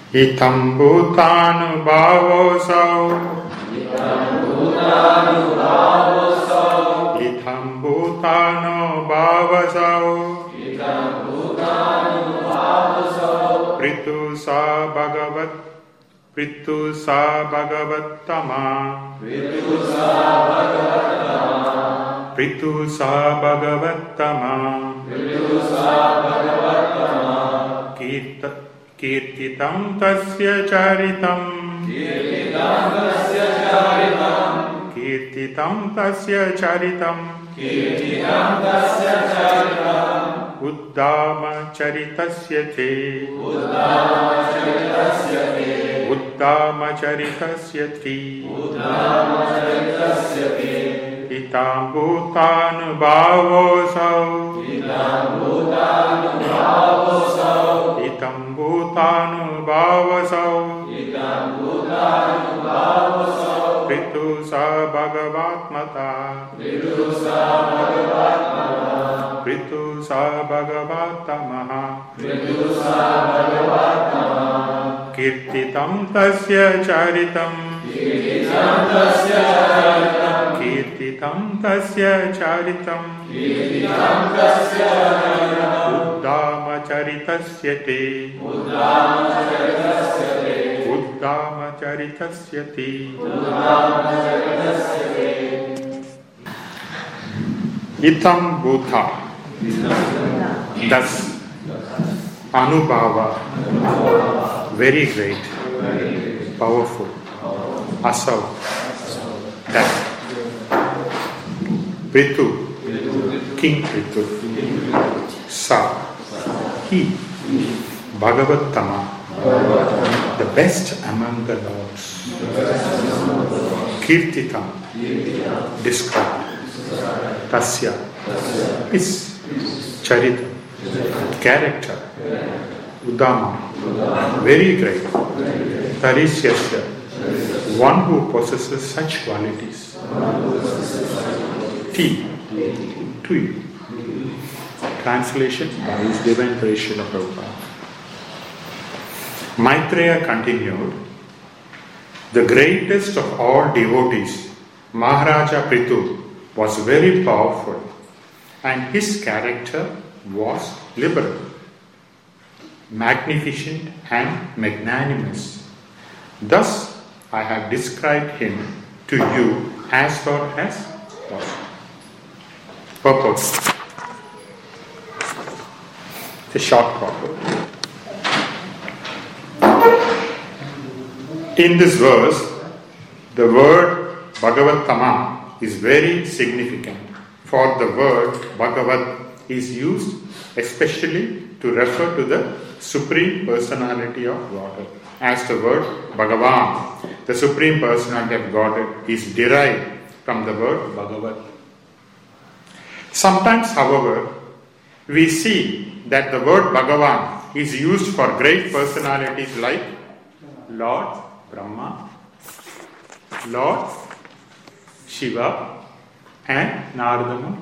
Itam bhutanubhavosau. Itam bhutanubhavosau. Pritu sa bhagavattama. Pritu sa bhagavattama. Kirtitam tasya charitam. Kirtitam tasya charitam. Uddama charitasya te. Uddama charitasya te. Itam bhutanubhavosau. Itam bhutanubhavosau. Pritu sa bhagavatmata. Pritu sa bhagavatamaha. Kirtitam tasya charitam. Kirtitam tasya charitam. Uddama charitasya te. Uddama charitasya te. Itam bhuta. Thus, anubhava, very great, powerful. Asau, that. Pritu, King Pritu. Sa, he. Bhagavattama, the best among the lords. Kirtitam, described. Tasya, his. Charita, character. Uddama, very great. Tarisyasya, one who possesses such qualities. T, to you. Translation by His Divine Grace Srila Prabhupada. Maitreya continued, the greatest of all devotees, Maharaja Prithu, was very powerful and his character was liberal, magnificent and magnanimous. Thus, I have described him to you as far as possible. Purpose. It's a short purpose. In this verse, the word Bhagavattama is very significant, for the word Bhagavat is used especially to refer to the Supreme Personality of Godhead. As the word Bhagavan, the Supreme Personality of Godhead, is derived from the word Bhagavat. Sometimes, however, we see that the word Bhagavan is used for great personalities like Lord Brahma, Lord Shiva and Narada Muni.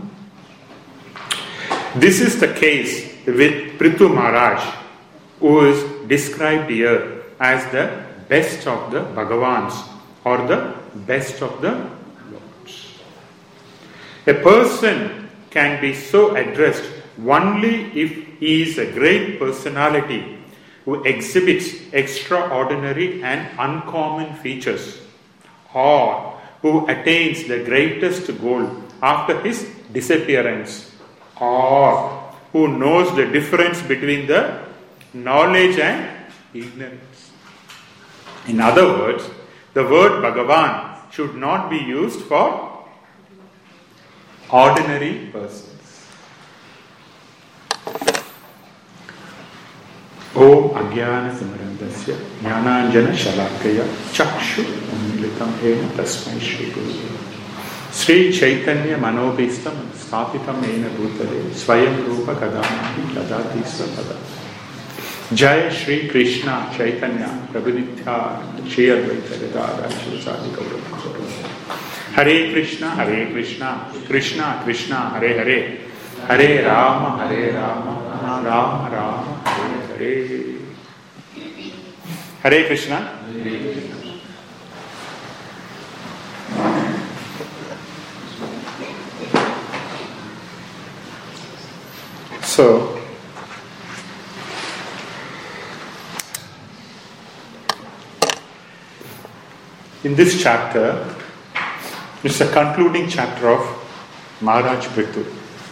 This is the case with Prithu Maharaj, who is described here as the best of the Bhagavans or the best of the Lords. A person can be so addressed only if he is a great personality who exhibits extraordinary and uncommon features, or who attains the greatest goal after his disappearance, or who knows the difference between the knowledge and ignorance. In other words, the word Bhagavan should not be used for ordinary persons. Om Ajnana Timirandasya Jnananjana Shalakaya Chakshu Umilitam Ena Tasmai Shri Guru Sri Chaitanya Manobhistam Sthapitam Ena Bhutale Swayam Rupa Kadamati Dadati Svapada. Jai Shri Krishna Chaitanya Prabhu Nityananda Shri Advaita Gadadhara Shri Sadi Gauranga. Hare Krishna Krishna Krishna Hare Hare, Hare Rama Rama Rama Hare Hare. Hare Krishna. So, in this chapter, it's a concluding chapter of Maharaj Prithu.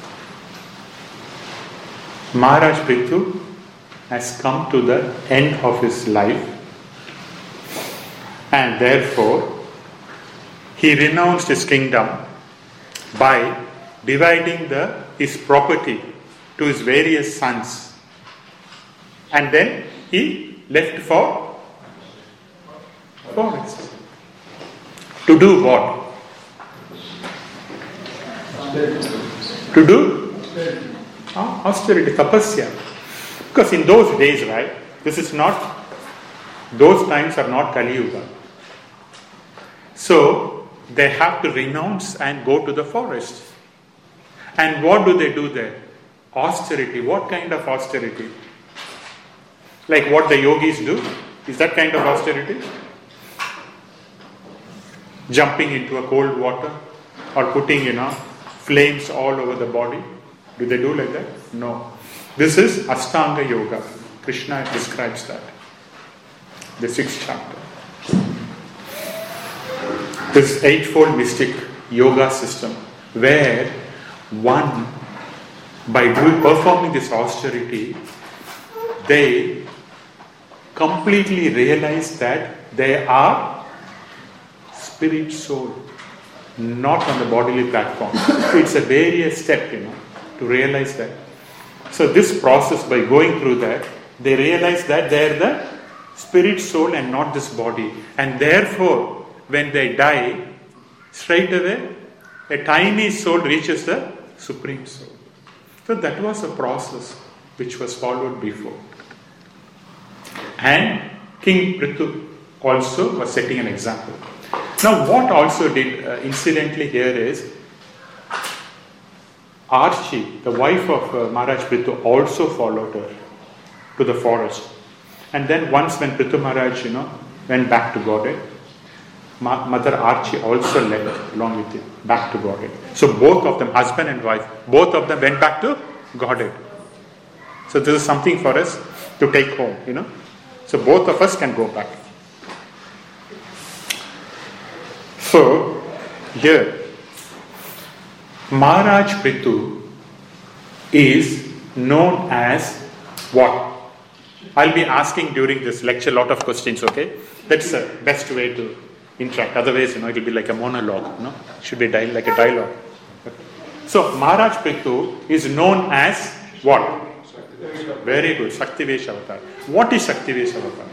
Maharaj Prithu has come to the end of his life, and therefore he renounced his kingdom by dividing his property to his various sons, and then he left for forest. To do what? To do austerity, tapasya. Because in those days, right, those times are not Kali Yuga. So they have to renounce and go to the forest. And what do they do there? Austerity. What kind of austerity? Like what the yogis do? Is that kind of austerity? Jumping into a cold water or putting, flames all over the body. Do they do like that? No. This is Ashtanga Yoga. Krishna describes that. The 6th chapter. This eightfold mystic yoga system where one, by performing this austerity, they completely realize that they are spirit soul, not on the bodily platform. So it's a various step, to realize that. So this process, by going through that, they realize that they are the spirit soul and not this body. And therefore, when they die, straight away, a tiny soul reaches the supreme soul. So that was a process which was followed before. And King Prithu also was setting an example. Now what also did incidentally here is Archie, the wife of Maharaj Prithu, also followed her to the forest. And then once when Prithu Maharaj, went back to Godhead, Mother Archie also left along with him back to Godhead. So both of them, husband and wife, both of them went back to Godhead. So this is something for us to take home, So both of us can go back. So here, Maharaj Prithu is known as what? I'll be asking during this lecture a lot of questions, okay? That's the best way to interact. Otherwise, it will be like a monologue, It should be like a dialogue. Okay. So, Maharaj Prithu is known as what? Very good. Shaktivesh Avatar. What is Shaktivesh Avatar?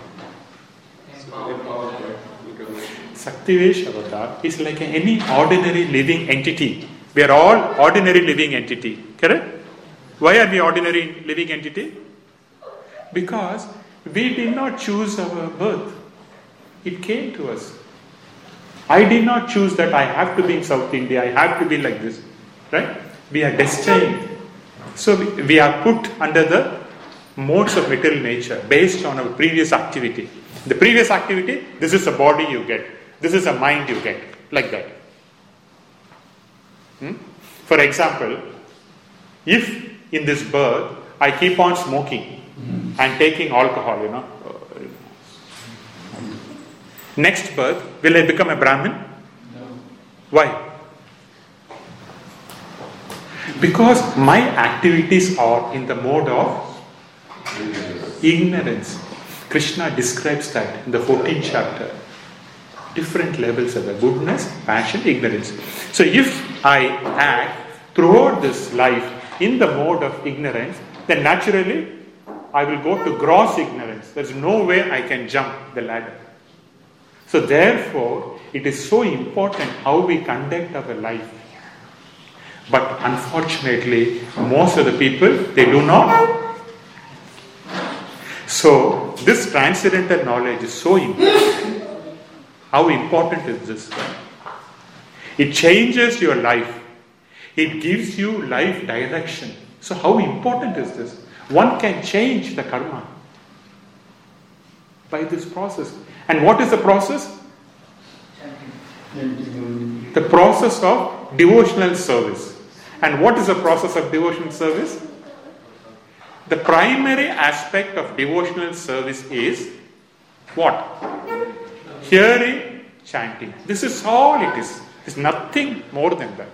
Shaktivesh Avatar is like any ordinary living entity. We are all ordinary living entity. Correct? Why are we ordinary living entity? Because we did not choose our birth. It came to us. I did not choose that I have to be in South India, I have to be like this. Right? We are destined. So we are put under the modes of material nature based on our previous activity. The previous activity, this is a body you get. This is a mind you get. Like that. For example, if in this birth I keep on smoking and taking alcohol, next birth, will I become a Brahmin? No. Why? Because my activities are in the mode of ignorance. Krishna describes that in the 14th chapter. Different levels of the goodness, passion, ignorance. So if I act throughout this life in the mode of ignorance, then naturally I will go to gross ignorance. There is no way I can jump the ladder. So therefore, it is so important how we conduct our life. But unfortunately, most of the people, they do not. So this transcendental knowledge is so important. How important is this? It changes your life. It gives you life direction. So how important is this? One can change the karma. By this process. And what is the process? The process of devotional service. And what is the process of devotional service? The primary aspect of devotional service is what? Hearing, chanting. This is all it is. It's nothing more than that.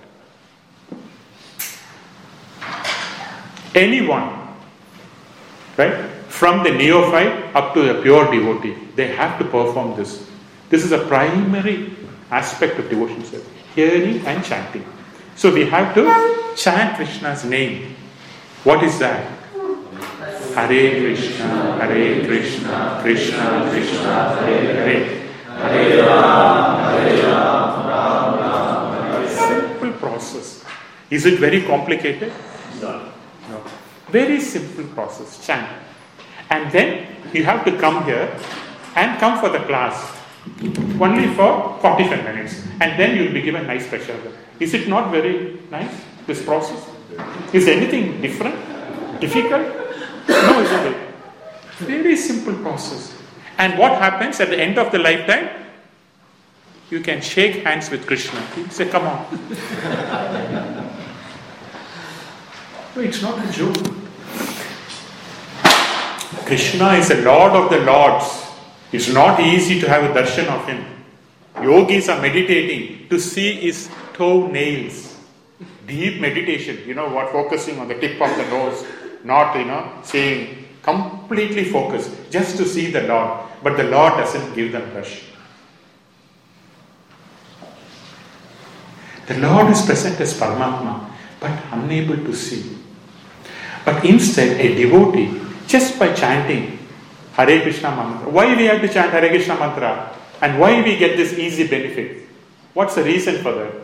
Anyone, right, from the neophyte up to the pure devotee, they have to perform this. This is a primary aspect of devotion service. Hearing and chanting. So we have to chant Krishna's name. What is that? Hare Krishna, Hare Krishna, Krishna Krishna, Hare Hare, Hare Ram, Hare Ram, Ram Ram, Hare Hare. Simple process. Is it very complicated? No. Very simple process. Chant. And then you have to come here and come for the class. Only for 45 minutes. And then you'll be given nice prashadam. Is it not very nice, this process? Is anything different? Difficult? No, isn't it? Very simple process. And what happens at the end of the lifetime? You can shake hands with Krishna. You say, come on. No, it's not a joke. Krishna is the Lord of the Lords. It's not easy to have a darshan of him. Yogis are meditating to see his toe nails. Deep meditation, what, focusing on the tip of the nose, not, saying, completely focused, just to see the Lord. But the Lord doesn't give them darshan. The Lord is present as Paramatma, but unable to see. But instead, a devotee, just by chanting Hare Krishna mantra. Why we have to chant Hare Krishna mantra? And why we get this easy benefit? What's the reason for that?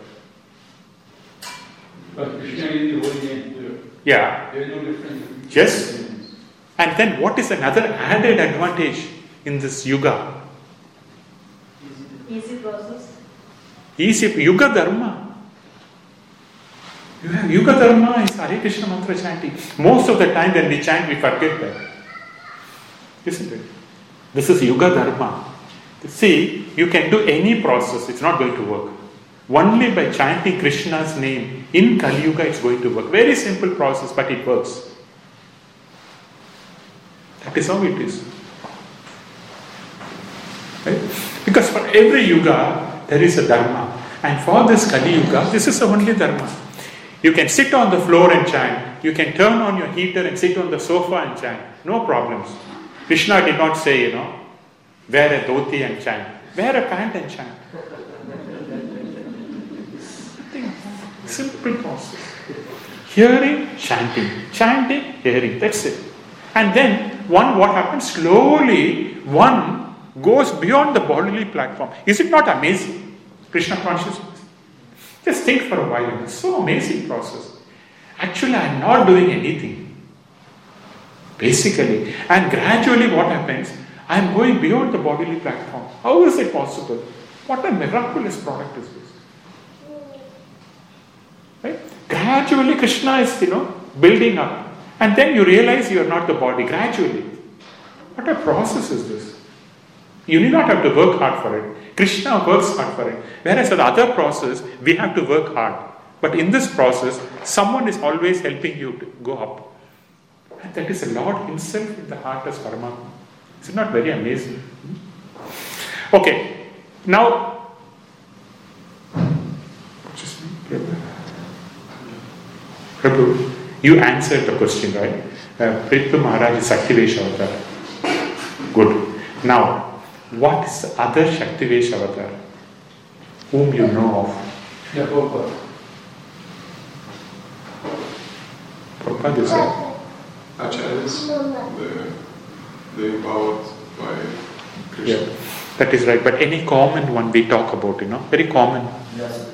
But Krishna is the holy name. Yeah. There is no difference. Yes. And then what is another added advantage in this yuga? Easy process. Easy. Yuga Dharma. You have Yuga Dharma is Hare Krishna mantra chanting. Most of the time when we chant, we forget that. Isn't it? This is Yuga Dharma. See, you can do any process, it's not going to work. Only by chanting Krishna's name in Kali Yuga it's going to work. Very simple process, but it works. That is how it is. Right? Because for every yuga, there is a dharma. And for this Kali Yuga, this is the only dharma. You can sit on the floor and chant. You can turn on your heater and sit on the sofa and chant. No problems. Krishna did not say, wear a dhoti and chant. Wear a pant and chant. Simple process. Hearing, chanting. Chanting, hearing. That's it. And then, what happens? Slowly, one goes beyond the bodily platform. Is it not amazing? Krishna consciousness. Just think for a while. It's so amazing process. Actually, I am not doing anything. Basically. And gradually what happens? I am going beyond the bodily platform. How is it possible? What a miraculous product is this? Right? Gradually Krishna is, building up. And then you realize you are not the body. Gradually. What a process is this? You need not have to work hard for it. Krishna works hard for it. Whereas in the other process, we have to work hard. But in this process, someone is always helping you to go up. And that is the Lord Himself in the heart as Paramatma. Is it not very amazing? Okay. Now, Prabhu, you answered the question, right? Prithu Maharaj is Shaktivesh Avatar. Good. Now, what is the other Shaktivesh Avatar whom you know of? Yeah, Prabhupada. Prabhupada is right. Acharyas, they empowered by Krishna. Yeah, that is right. But any common one we talk about, very common. Yes.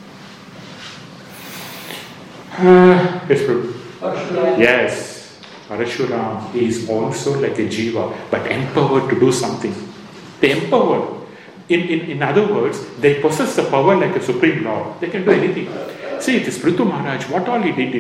Yes, Prabhu. Parashuram. Yes, Parashuram is also like a jiva, but empowered to do something. They empowered. In other words, they possess the power like a supreme lord. They can do anything. See, this Prithu Maharaj, what all he did,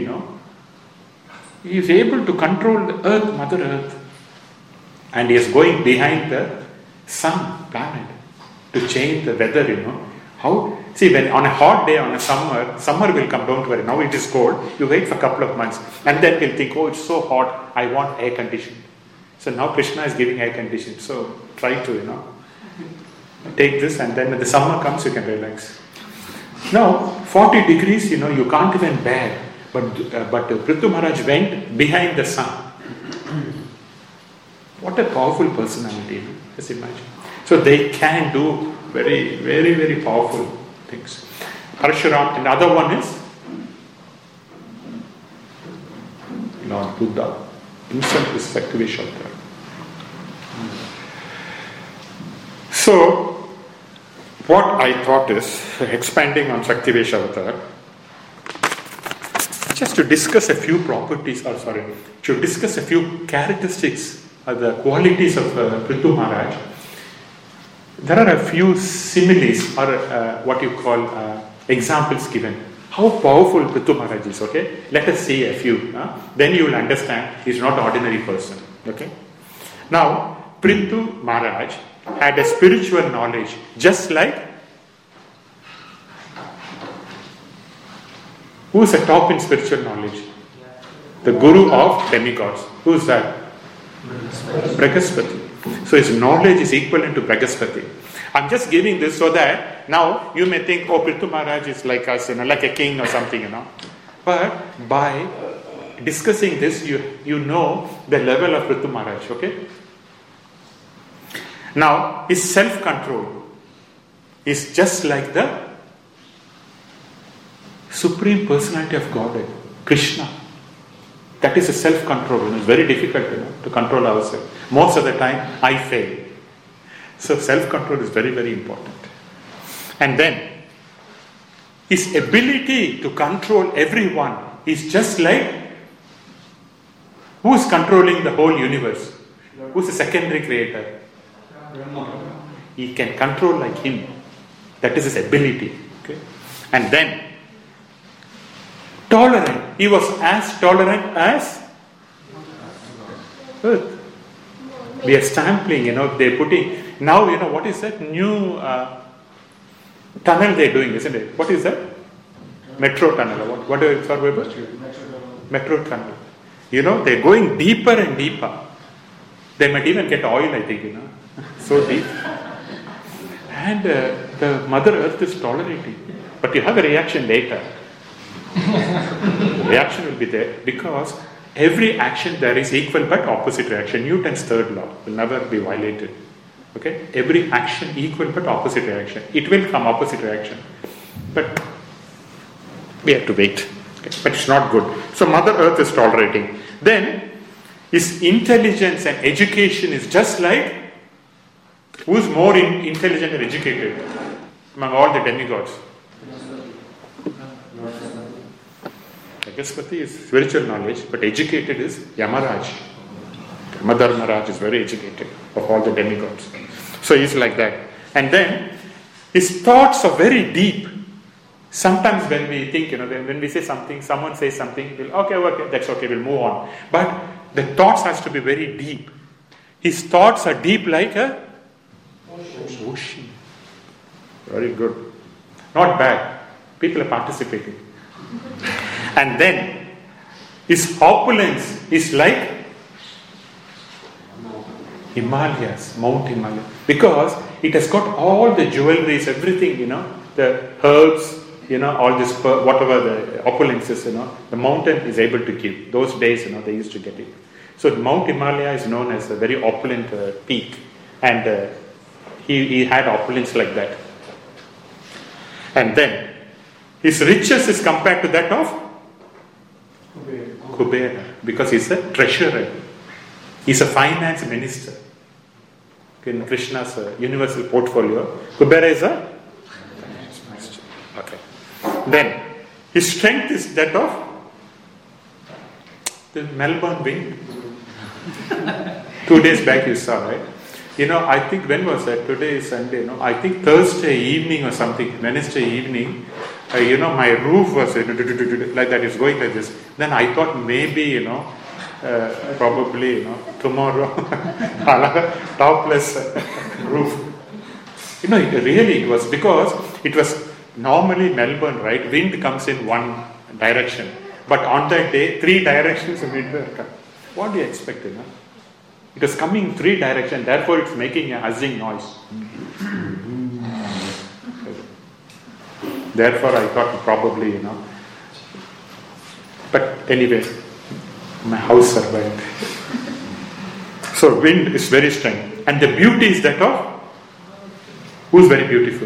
he is able to control the earth, Mother Earth. And he is going behind the sun planet to change the weather, How? See, when on a hot day, on a summer will come, don't worry. Now it is cold, you wait for a couple of months and then we'll think, oh, it's so hot, I want air conditioning. So now Krishna is giving air conditioning. So try to, take this and then when the summer comes, you can relax. Now, 40 degrees, you can't even bear. But Prithu Maharaj went behind the sun. What a powerful personality, just imagine. So they can do very, very, very powerful things. Parshuram, and the other one is Lord Buddha. Himself is Saktiveshwara. So, what I thought is, expanding on Saktiveshwara, just to discuss a few to discuss a few characteristics or the qualities of Prithu Maharaj. There are a few similes or what you call examples given. How powerful Prithu Maharaj is, okay? Let us see a few. Then you will understand he's not an ordinary person, okay? Now, Prithu Maharaj had a spiritual knowledge just like who is a top in spiritual knowledge? The guru of demigods. Who is that? Brihaspati. So his knowledge is equivalent to Brihaspati. I'm just giving this so that now you may think, oh, Prithu Maharaj is like us, like a king or something, But by discussing this, you know the level of Prithu Maharaj, okay? Now, his self-control is just like the Supreme Personality of Godhead, Krishna. That is a self-control. It's very difficult to control ourselves. Most of the time, I fail. So self-control is very, very important. And then, his ability to control everyone is just like who is controlling the whole universe? Who is the secondary creator? He can control like him. That is his ability. Okay? And then, tolerant. He was as tolerant as earth. We are sampling, they're putting. Now, what is that new tunnel they're doing, isn't it? What is that? Metro tunnel. What do you call it? Metro tunnel. They're going deeper and deeper. They might even get oil, I think, so deep. And the Mother Earth is tolerating. But you have a reaction later. Reaction will be there because every action there is equal but opposite reaction. Newton's third law will never be violated. Okay? Every action equal but opposite reaction. It will come opposite reaction. But we have to wait. Okay? But it's not good. So Mother Earth is tolerating. Then his intelligence and education is just like who's more intelligent and educated among all the demigods? Brihaspati is spiritual knowledge, but educated is Yamaraj. Yamadharmaraj is very educated of all the demigods. So he's like that. And then his thoughts are very deep. Sometimes when we think, when we say something, someone says something, we'll, okay, that's okay, we'll move on. But the thoughts has to be very deep. His thoughts are deep like a ocean. Very good. Not bad. People are participating. And then his opulence is like Himalayas, Mount Himalaya. Because it has got all the jewelries, everything, the herbs, all this, whatever the opulence is, the mountain is able to give. Those days, they used to get it. So Mount Himalaya is known as a very opulent peak. And he had opulence like that. And then his riches is compared to that of Kubera, because he's a treasurer. He's a finance minister. In Krishna's universal portfolio, Kubera is a finance minister. Okay. Then, his strength is that of the Melbourne wind. 2 days back you saw, right? I think, when was that? Today is Sunday, I think Thursday evening or something, Wednesday evening, my roof was like that, it's going like this. Then I thought maybe, probably, tomorrow, topless roof. You know, it was because it was normally Melbourne, right? Wind comes in one direction. But on that day, 3 directions of wind were coming. What do you expect, you know? It was coming in 3 directions, therefore it's making a huzzing noise. Therefore I thought probably, you know. But anyway, my house survived. So wind is very strong. And the beauty is that of who's very beautiful?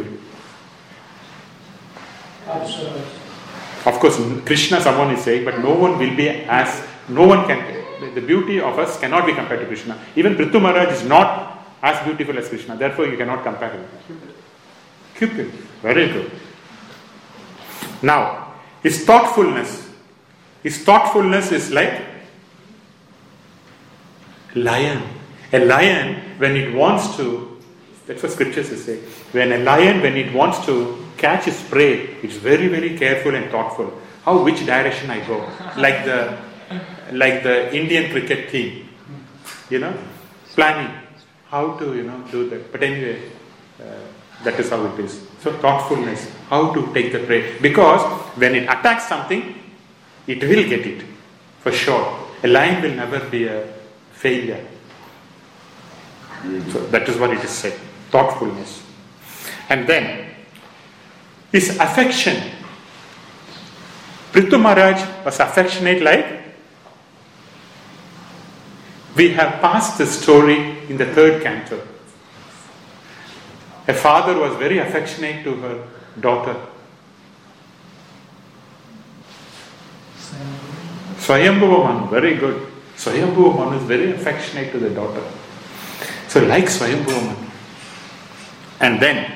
Of course, Krishna, someone is saying, but no one will be as, no one can, the beauty of us cannot be compared to Krishna. Even Prithu Maharaj is not as beautiful as Krishna, therefore you cannot compare him. Cupid, very good. Now, his thoughtfulness is like lion. A lion, when it wants to, that's what scriptures say, when a lion, when it wants to catch its prey, it's very, very careful and thoughtful. Which direction I go? Like the Indian cricket team, you know, planning how to, you know, do that. But anyway, that is how it is. So thoughtfulness, how to take the prey. Because when it attacks something, it will get it, for sure. A lion will never be a failure. So that is what it is said. Thoughtfulness. And then, his affection. Prithu Maharaj was affectionate like, we have passed the story in the 3rd canto. A father was very affectionate to her daughter. Swayambhuva Manu, very good. Swayambhuva Manu is very affectionate to the daughter. So like Swayambhuva Manu. And then,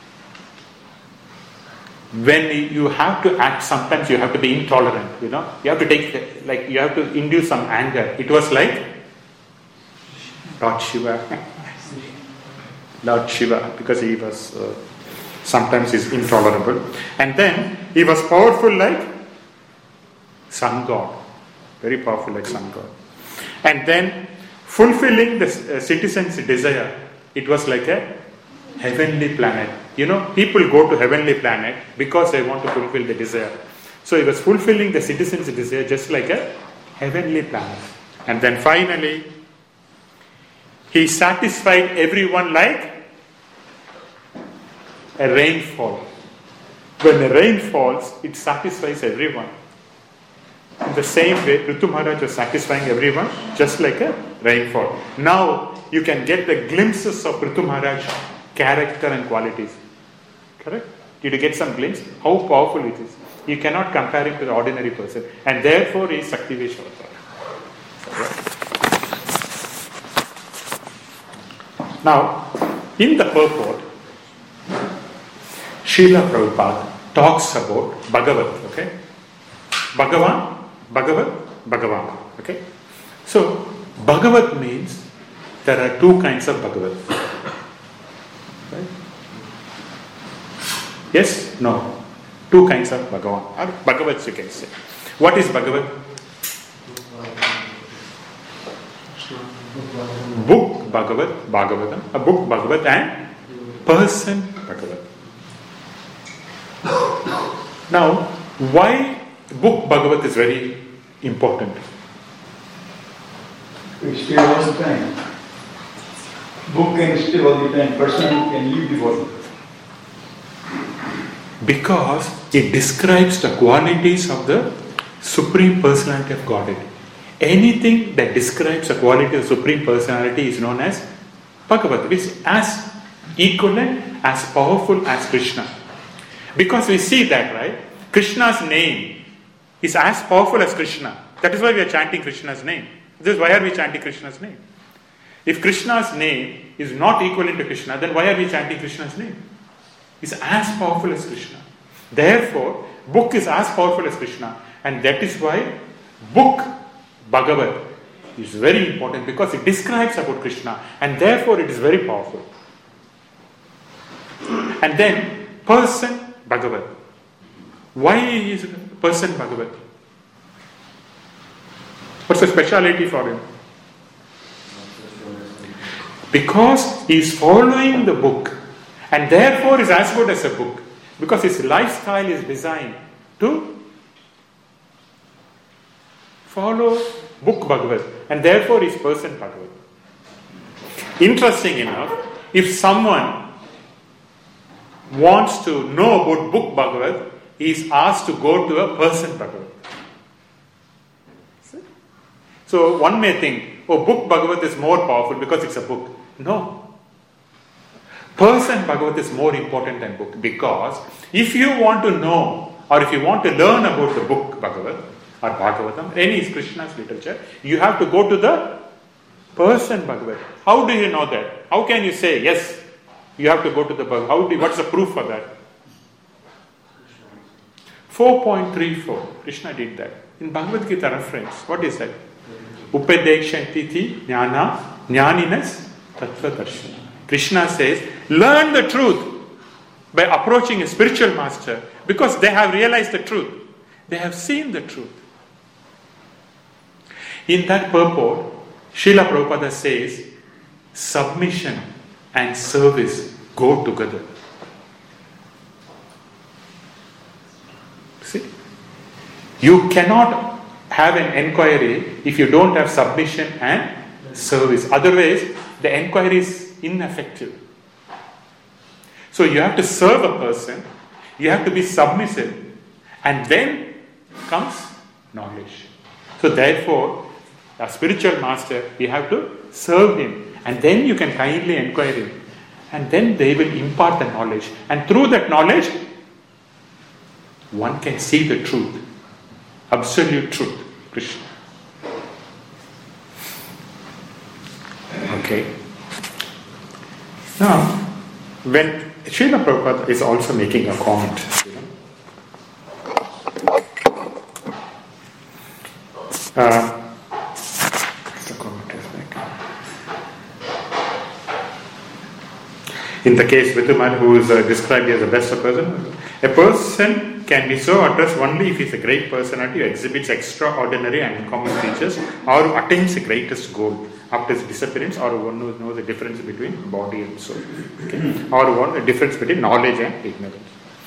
when you have to act, sometimes you have to be intolerant, you know. You have to take, like, you have to induce some anger. It was like Lord Shiva. Lord Shiva, because he was, sometimes he's intolerable. And then, he was powerful like sun god. Very powerful like sun god. And then, fulfilling the citizen's desire, it was like a heavenly planet. You know, people go to heavenly planet because they want to fulfill the desire. So he was fulfilling the citizen's desire just like a heavenly planet. And then finally, he satisfied everyone like a rainfall. When the rain falls, it satisfies everyone. In the same way, Prithu Maharaj was satisfying everyone just like a rainfall. Now, you can get the glimpses of Prithu Maharaj's character and qualities. Correct? Did you get some glimpse? How powerful it is. You cannot compare him to the ordinary person. And therefore, he is Saktivesh Avatar. Now, in the purport, Srila Prabhupada talks about Bhagavat. Okay? Bhagavan, Bhagavan. Okay? So, Bhagavat means there are 2 kinds of Bhagavat. Right? Yes? No. 2 kinds of Bhagavan. Or Bhagavats you can say. What is Bhagavat? Book Bhagavat, Bhagavatam. A book Bhagavat and person Bhagavat. Now, why book Bhagavat is very important? It stay all the time. Book can stay all the time. Person can leave the body. Because it describes the qualities of the Supreme Personality of Godhead. Anything that describes the quality of Supreme Personality is known as Bhagavat, which is as equivalent, as powerful as Krishna. Because we see that, right? Krishna's name is as powerful as Krishna. That is why we are chanting Krishna's name. This is why are we chanting Krishna's name? If Krishna's name is not equivalent to Krishna, then why are we chanting Krishna's name? It's as powerful as Krishna. Therefore, book is as powerful as Krishna. And that is why book Bhagavat is very important, because it describes about Krishna and therefore it is very powerful. And then person Bhagavat. Why is person Bhagavat? What's the speciality for him? Because he is following the book, and therefore is as good as a book, because his lifestyle is designed to follow book Bhagavad, and therefore is person Bhagavad. Interesting enough, if someone wants to know about book Bhagavad, he is asked to go to a person Bhagavad. So one may think, oh, book Bhagavad is more powerful because it's a book. No. Person Bhagavad is more important than book, because if you want to know or if you want to learn about the book Bhagavad or Bhagavatam, any Krishna's literature, you have to go to the person Bhagavad. How do you know that? How can you say, yes, you have to go to the Bhagavad? What's the proof for that? 4.34, Krishna did that. In Bhagavad Gita reference, what is that? Upadekshantiti jnana jnaninas tattva darshana. Krishna says, learn the truth by approaching a spiritual master, because they have realized the truth. They have seen the truth. In that purport, Srila Prabhupada says, submission and service go together. See? You cannot have an enquiry if you don't have submission and service. Otherwise, the enquiry is ineffective. So you have to serve a person, you have to be submissive, and then comes knowledge. So therefore, a spiritual master, you have to serve him, and then you can kindly inquire him, and then they will impart the knowledge, and through that knowledge one can see the truth, absolute truth, Krishna. Okay. Now, when Srila Prabhupada is also making a comment, in the case Vituman, who is described as the best person, a person can be so addressed only if he is a great personality who exhibits extraordinary and uncommon features, or who attains the greatest goal after his disappearance, or one who knows the difference between body and soul, okay? Or one the difference between knowledge and ignorance.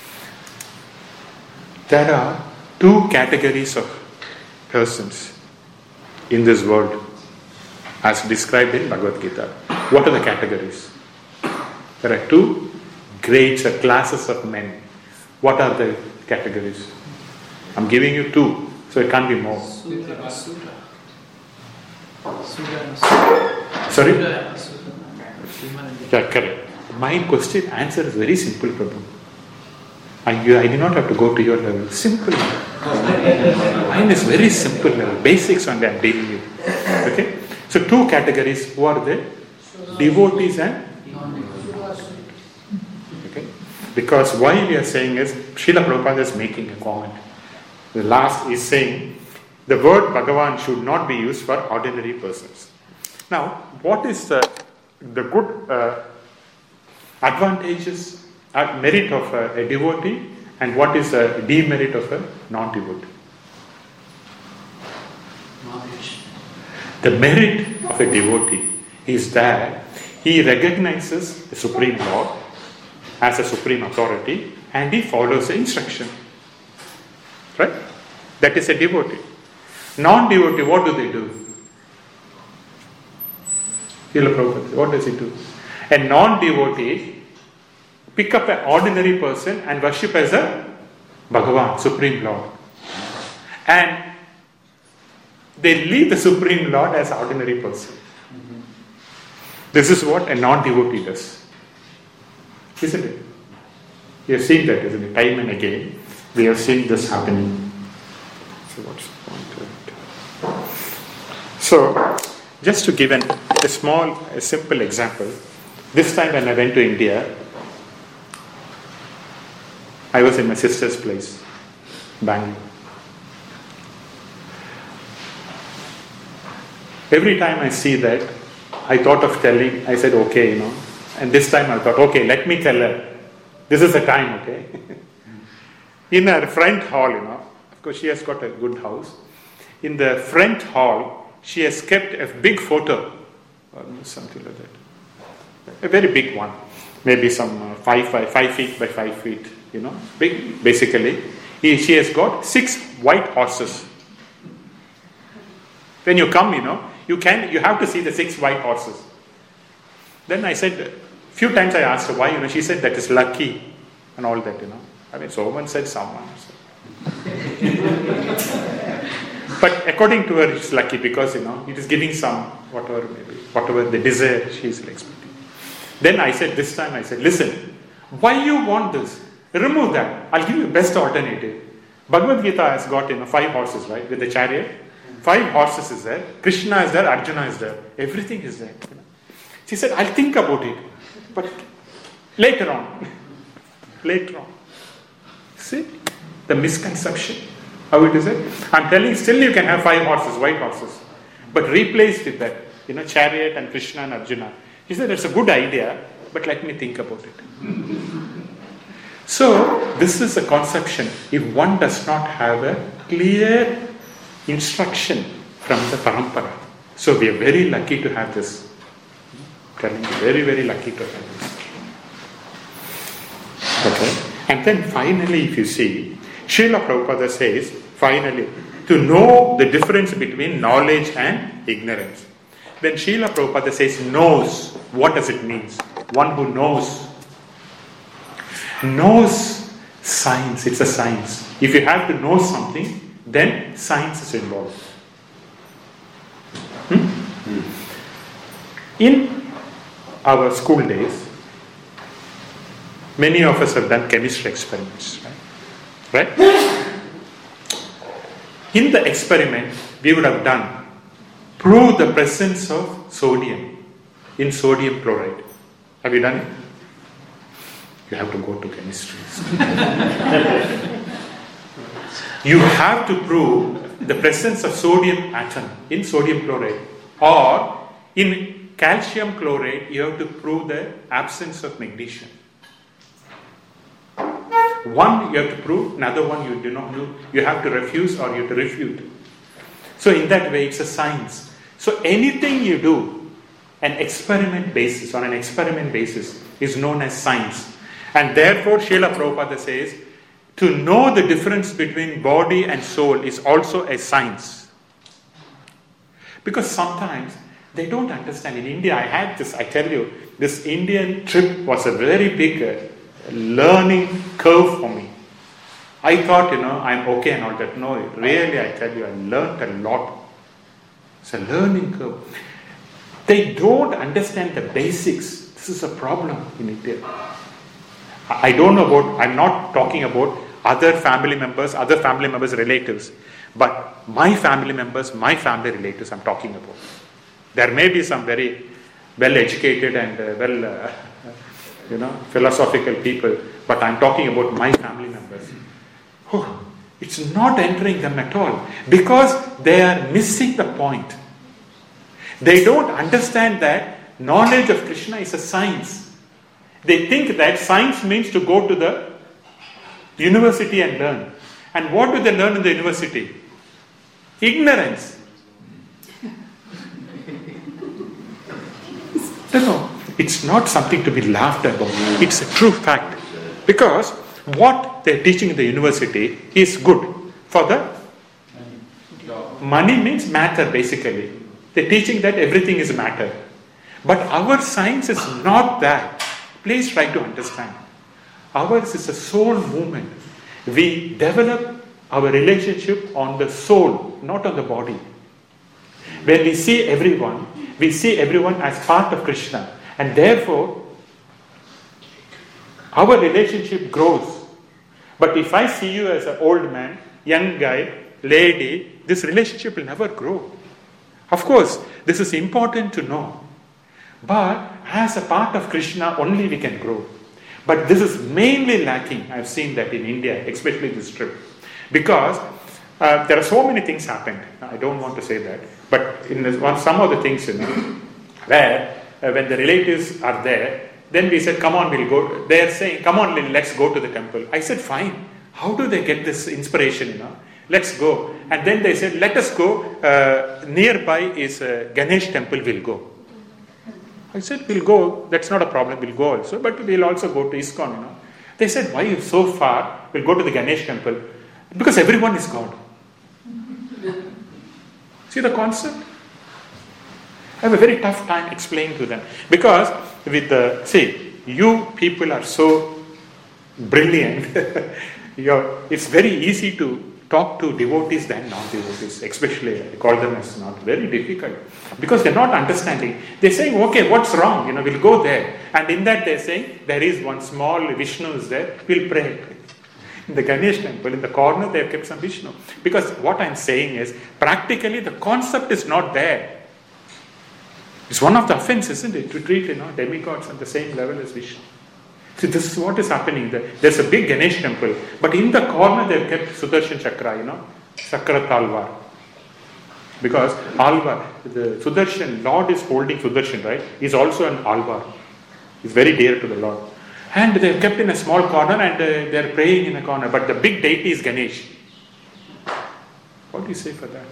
There are two categories of persons in this world as described in Bhagavad Gita. What are the categories? There are two grades or classes of men. What are the categories? I'm giving you two, so it can't be more. Sorry? Yeah, correct. My question answer is very simple, Prabhu. I do not have to go to your level. Simple. Mine is very simple level. Basics only I'm dealing with. Okay? So two categories. Who are they? Devotees and okay? Because why we are saying is, Srila Prabhupada is making a comment. The last is saying, the word Bhagavan should not be used for ordinary persons. Now, what is the good advantages, merit of a devotee, and what is the demerit of a non-devotee? The merit of a devotee is that he recognizes the Supreme Lord as a supreme authority and he follows the instruction. Right? That is a devotee. Non-devotee, what do they do? What does he do? A non-devotee pick up an ordinary person and worship as a Bhagavan, Supreme Lord. And they leave the Supreme Lord as an ordinary person. This is what a non-devotee does. Isn't it? We have seen that, isn't it? Time and again, we have seen this happening. So what's the point of it? So, just to give a simple example. This time when I went to India, I was in my sister's place, Bangalore. Every time I see that, I thought of telling, I said, okay, and this time I thought, okay, let me tell her. This is the time, okay? In her front hall, of course she has got a good house. In the front hall, she has kept a big photo, or something like that. A very big one. Maybe some 5 feet by 5 feet, big, basically. She has got 6 white horses. When you come, you have to see the 6 white horses. Then I said, few times I asked her why, she said that is lucky and all that, I mean, someone said someone. So. But according to her, it's lucky because, it is giving some, whatever the desire she is expecting. Then this time I said, listen, why you want this? Remove that. I'll give you the best alternative. Bhagavad Gita has got 5 horses, right? With the chariot. 5 horses is there. Krishna is there. Arjuna is there. Everything is there. She said, I'll think about it. But later on. See? The misconception. How it is it? I'm telling you, still you can have 5 horses, white horses. But replaced with that. Chariot and Krishna and Arjuna. He said, that's a good idea, but let me think about it. So, this is a conception. If one does not have a clear instruction from the parampara. So, we are very lucky to have this. I'm telling you, very, very lucky to have this. Okay. And then finally, if you see, Srila Prabhupada says, finally, to know the difference between knowledge and ignorance. Then Srila Prabhupada says, knows. What does it mean? One who knows. Knows science. It's a science. If you have to know something, then science is involved. In our school days, many of us have done chemistry experiments. Right? In the experiment, we would have done prove the presence of sodium in sodium chloride. Have you done it? You have to go to chemistry. You have to prove the presence of sodium atom in sodium chloride, or in calcium chloride you have to prove the absence of magnesium. One you have to prove, another one you do not do. You have to refuse or you have to refute. So in that way it's a science. So anything you do on an experiment basis is known as science. And therefore Srila Prabhupada says, to know the difference between body and soul is also a science. Because sometimes they don't understand. In India, I had this, I tell you, this Indian trip was a very big learning curve for me. I thought, I'm okay and all that. No, really, I tell you, I learned a lot. It's a learning curve. They don't understand the basics. This is a problem in India. I don't know about, I'm not talking about other family members, relatives. But my family members, my family relatives, I'm talking about. There may be some very well-educated and philosophical people, but I'm talking about my family members. Oh, it's not entering them at all because they are missing the point. They don't understand that knowledge of Krishna is a science. They think that science means to go to the university and learn. And what do they learn in the university? Ignorance. No, it's not something to be laughed about. It's a true fact. Because what they're teaching in the university is good for the money means matter basically. They're teaching that everything is matter. But our science is not that. Please try to understand. Ours is a soul movement. We develop our relationship on the soul, not on the body. When we see everyone as part of Krishna. And therefore, our relationship grows. But if I see you as an old man, young guy, lady, this relationship will never grow. Of course, this is important to know. But as a part of Krishna, only we can grow. But this is mainly lacking. I've seen that in India, especially this trip. Because there are so many things happened. I don't want to say that. But some of the things, where when the relatives are there, then we said, come on, we'll go. They are saying, come on, let's go to the temple. I said, fine. How do they get this inspiration, Let's go. And then they said, let us go. Nearby is a Ganesh temple, we'll go. I said, we'll go, that's not a problem, we'll go also, but we'll also go to ISKCON, They said, why you so far? We'll go to the Ganesh temple. Because everyone is God. See the concept? I have a very tough time explaining to them. Because you people are so brilliant. It's very easy to talk to devotees than non-devotees, especially I call them as not very difficult. Because they're not understanding. They're saying, okay, what's wrong? We'll go there. And in that they're saying, there is one small Vishnu is there, we'll pray. In the Ganesh temple, in the corner, they have kept some Vishnu. Because what I'm saying is, practically the concept is not there. It's one of the offenses, isn't it? To treat demigods on the same level as Vishnu. See, this is what is happening. There's a big Ganesh temple, but in the corner they've kept Sudarshan Chakra, Chakra Talvar. Because Alvar, the Sudarshan, Lord is holding Sudarshan, right? He's also an Alvar. He's very dear to the Lord. And they've kept in a small corner and they're praying in a corner. But the big deity is Ganesh. What do you say for that?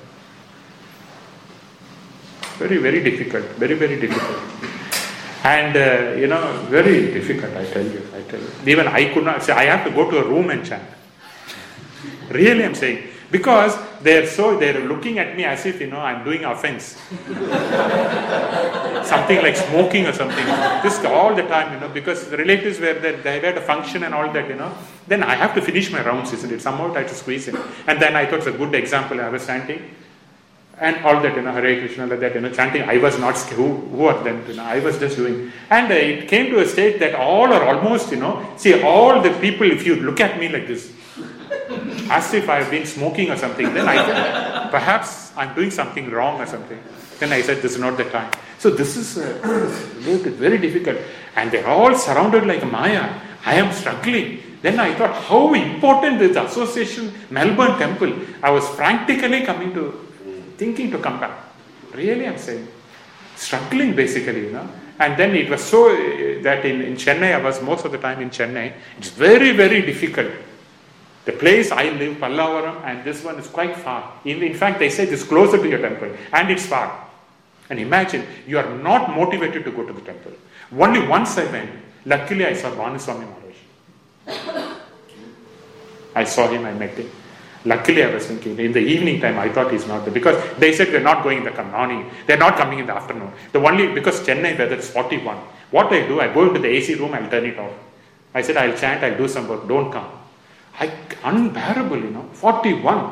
Very, very difficult. Very, very difficult. And, very difficult, I tell you. Even I could not say, I have to go to a room and chant. Really, I'm saying. Because they're looking at me as if, I'm doing offense. Something like smoking or something. This all the time, because the relatives were there, they had a function and all that, Then I have to finish my rounds, isn't it? Somehow I have to squeeze in. And then I thought it's a good example. I was chanting. And all that, Hare Krishna, like that, chanting. I was not, who are them, I was just doing. And it came to a state that all are almost, see, all the people, if you look at me like this, as if I have been smoking or something, then I thought, perhaps I'm doing something wrong or something. Then I said, this is not the time. So this is very difficult. And they're all surrounded like Maya. I am struggling. Then I thought, how important is the association Melbourne temple. I was frantically thinking to come back. Really, I'm saying. Struggling basically, And then it was so that in Chennai, I was most of the time in Chennai. It's very, very difficult. The place I live, Pallavaram, and this one is quite far. In fact, they say it's closer to your temple, and it's far. And imagine, you are not motivated to go to the temple. Only once I went, luckily I saw Vanuswami Maharaj. I saw him, I met him. Luckily I was thinking, in the evening time, I thought he's not there. Because they said they're not going in the morning, they're not coming in the afternoon. Because Chennai weather is 41. What I do, I go into the AC room, I'll turn it off. I said, I'll chant, I'll do some work, don't come. Unbearable, 41.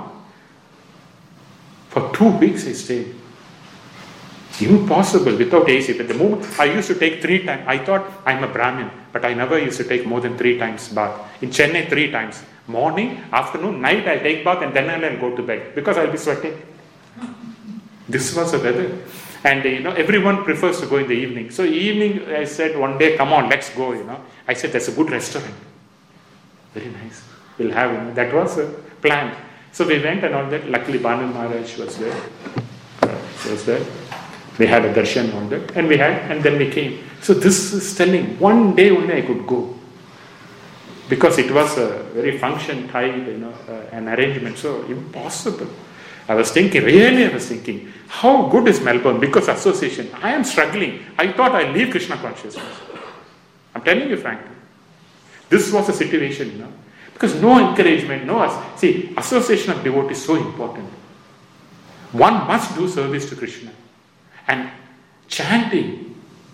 For 2 weeks I stayed. Impossible without AC. But the moment I used to take 3 times, I thought I'm a Brahmin, but I never used to take more than 3 times bath. In Chennai, 3 times. Morning, afternoon, night I'll take bath and then I'll go to bed because I'll be sweating. This was the weather. And everyone prefers to go in the evening. So evening I said one day, come on, let's go, I said, there's a good restaurant. Very nice. We'll have, that was a plan. So we went and all that. Luckily, Banu Maharaj was there. We had a darshan on that. And then we came. So this is telling, one day only I could go. Because it was a very function type, an arrangement. So impossible. I was thinking, how good is Melbourne? Because association. I am struggling. I thought I'll leave Krishna consciousness. I'm telling you frankly. This was the situation, Because no encouragement, see, association of devotees is so important. One must do service to Krishna. And chanting,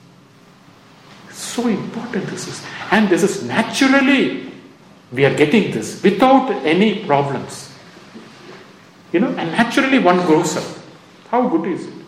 so important this is. And this is naturally, we are getting this without any problems. And naturally one grows up. How good is it?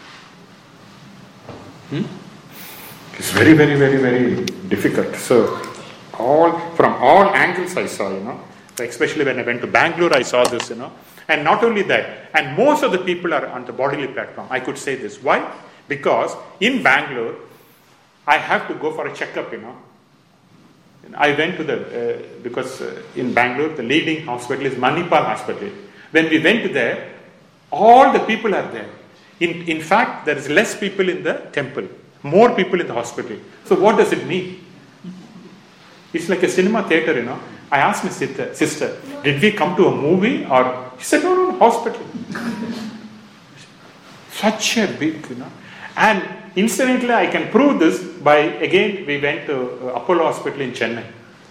It's very, very, very, very difficult. So, from all angles I saw, especially when I went to Bangalore, I saw this, And not only that, and most of the people are on the bodily platform. I could say this. Why? Because in Bangalore, I have to go for a checkup, I went to because in Bangalore, the leading hospital is Manipal Hospital. When we went there, all the people are there. In fact, there is less people in the temple, more people in the hospital. So what does it mean? It's like a cinema theater, I asked my sister, did we come to a movie or... She said, no, hospital. Such a big, And incidentally, I can prove this by, again, we went to Apollo Hospital in Chennai.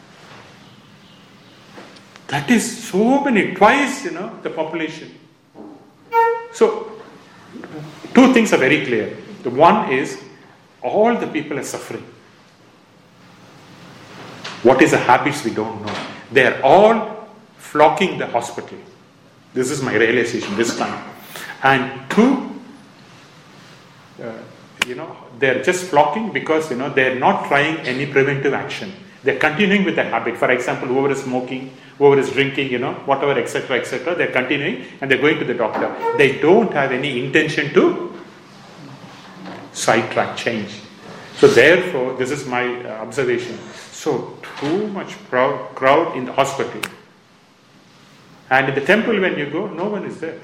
That is so many, twice, the population. So, two things are very clear. The one is, all the people are suffering. What is the habits we don't know. They are all flocking the hospital. This is my realization this time. And two, they're just flocking because, they're not trying any preventive action. They're continuing with the habit. For example, whoever is smoking, whoever is drinking, whatever, etc., they're continuing and they're going to the doctor. They don't have any intention to sidetrack, change. So therefore, this is my observation. So too much crowd in the hospital. And in the temple when you go, no one is there.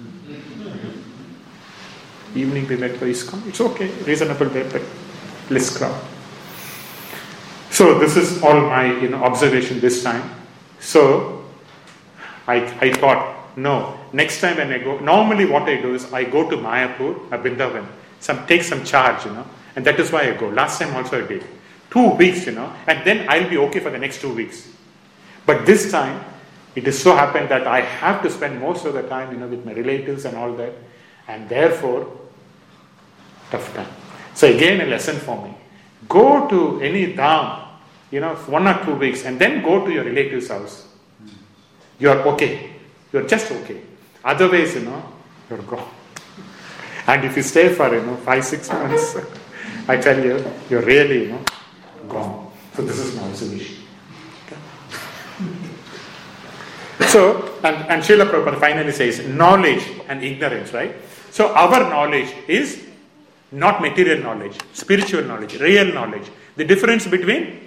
Evening we went for ISKCON. It's okay, reasonable way, but less crowd. So this is all my observation this time. So I thought, no, next time when I go, normally what I do is I go to Mayapur, Vrindavan, take some charge, and that is why I go. Last time also I did. 2 weeks, and then I'll be okay for the next 2 weeks. But this time, it is so happened that I have to spend most of the time, with my relatives and all that, and therefore, tough time. So again, a lesson for me. Go to any dham, 1 or 2 weeks, and then go to your relative's house. You are okay. You are just okay. Otherwise, you're gone. And if you stay for, 5-6 months, I tell you, you're really, gone. So this is my observation. Okay. So, and Srila Prabhupada finally says, knowledge and ignorance, right? So our knowledge is not material knowledge, spiritual knowledge, real knowledge. The difference between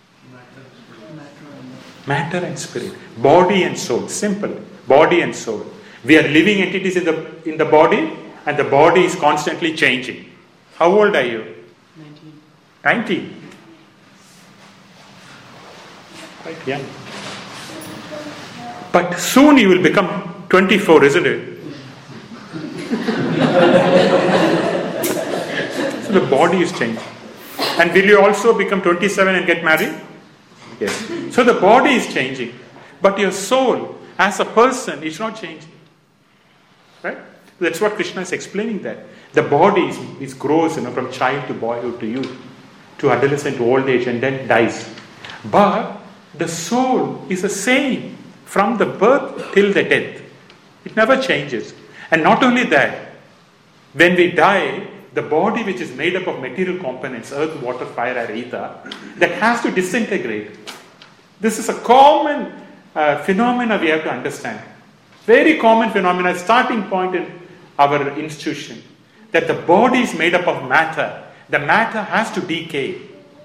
matter and spirit, body and soul, simple, body and soul. We are living entities in the body, and the body is constantly changing. How old are you? 19. Quite young. But soon you will become 24, isn't it? So the body is changing. And will you also become 27 and get married? Yes. So the body is changing. But your soul, as a person, is not changing. Right? That's what Krishna is explaining there. The body is grows from child to boyhood to youth, to adolescent to old age, and then dies. But the soul is the same from the birth till the death. It never changes. And not only that, when we die, the body which is made up of material components, earth, water, fire, air, ether, that has to disintegrate. This is a common phenomena we have to understand. Very common phenomena, starting point in our institution, that the body is made up of matter. The matter has to decay.